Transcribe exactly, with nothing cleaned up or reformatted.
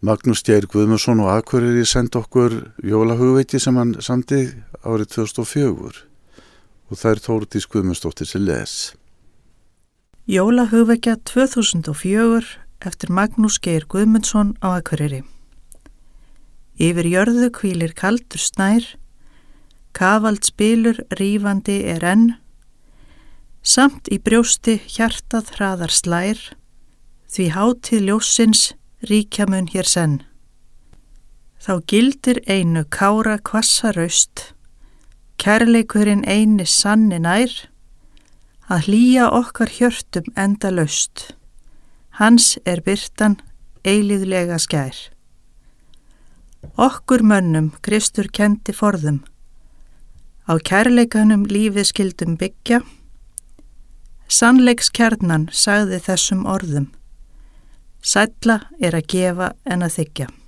Magnús Geir Guðmundsson og Akureyri sendi okkur jólahugveiki sem hann samdi árið tvö þúsund og fjögur og það er Þórdís Guðmundsdóttir sem les. Jólahugvekja tvö þúsund og fjögur eftir Magnús Geir Guðmundsson á Akureyri. Yfir jörðu hvílir kaldur snær, kafald spilur rífandi er enn, samt í brjósti hjartað hraðar slær, því hátíð ljóssins ríkja mun hér senn. Þá gildir einu kára hvassa raust, kærleikurinn eini sanni nær, að hlýja okkar hjörtum enda laust, hans er birtan eilíðlega skær. Okkur mönnum Kristur kendi forðum, á kærleikanum lífið skildum byggja, sannleikskjarnan sagði þessum orðum, sælla er að gefa en að þiggja.